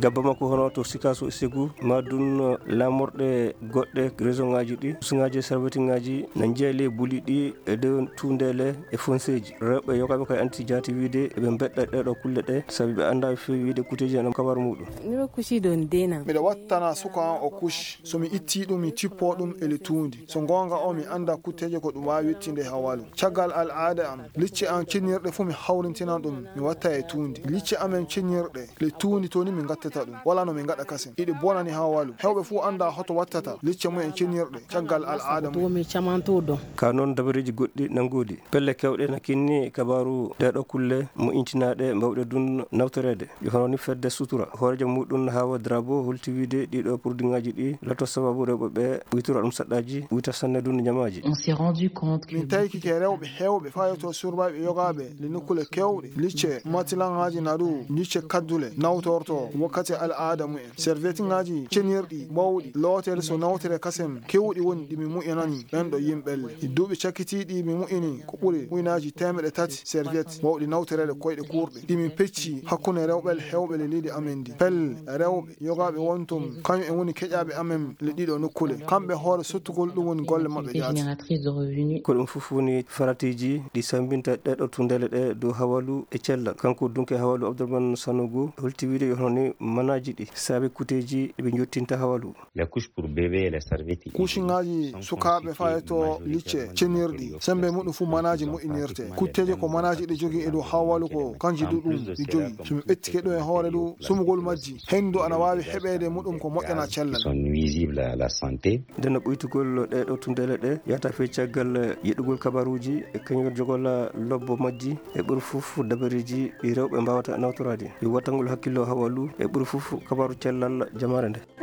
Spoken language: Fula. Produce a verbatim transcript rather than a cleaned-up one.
gabba makko hono to sikaso segu madun lamorde godde raison ngaji di sungaji serviti ngaji na jeele buli di e de tundele e fonseji rewbe yokabe ko anti jati wiide be bedda de do kulle de sabi be anda fi wiide kuteji am kabar mudum mi kushi don dena mi da wattana suka o kush so mi itti dum mi tippo dum e le tundi so gonga o mi anda kuteje ko dum wawi wettinde hawalu chagal al aada am licce am cinirde fu mi hawrintina dum mi watta e tundi licce amen cinirde le tundi to ni mi gattata dum wala no mi ngada kasen idi bonani hawalu hewbe fu anda hoto wattata licce mo en cinirde chagal al aada mo mi chamanto do kanon dabareji goddi nangodi pelle kewde na kinni kabaru de do kulle mo intinade mbawde dun nawtorede yo hono ni fedde sutura horeje mudun hawa drabo holti wiide di do pour dingaji di lato sababu rebo be witura dum saddaji wita sanne dun nyamaji on s'est rendu compte que min tayki ke rewbe hewbe fayoto surbabe yogabe li nukule kewde licce matilangaji nadu licce kaddule nawtorto wakati al adamu en serviette ngaji cenirdi bawdi lotel so nawtere kasem kewdi woni dimi mu'enani bendo yimbelle dubi chakitidi mi mu'ini ko buri mu'inaji temede tati serviette bawdi nawtere koyde kurde dimi pecci hakune rewbel hewbe lidi amendi pel rewbe yogabe wontum kanyu en woni kejaabe amem le dido nukule kambe hoore sottugol dum woni golle mabbe jaati ko dum fufuni faratiji di sambinta de do tundele de do hawalu e cella kanko dunke hawalu Abdourahmane Sanogo holti wiide yo honi manaji di sabe kuteji be jottinta hawalu la couche pour bébé et la serviette kushingaji sukabe fayeto licce cenirdi sembe mudu fu manaji mo inirte kuteje ko manaji de jogi e do hawalu ko kanji dudum di jogi sum ettike do e hoore do sumugol majji hendo ana wawi hebede mudum ko mojjana cella sont nuisibles à la santé dena buytugol de do tundele de yata fe ciagal yedugol kabaruji e kanyo jogola lobbo majji e bur fufu dabareji di rewbe mbawata nawtorade yi watangol hakkilo hawalu e bur fufu kabaru cellal jamarande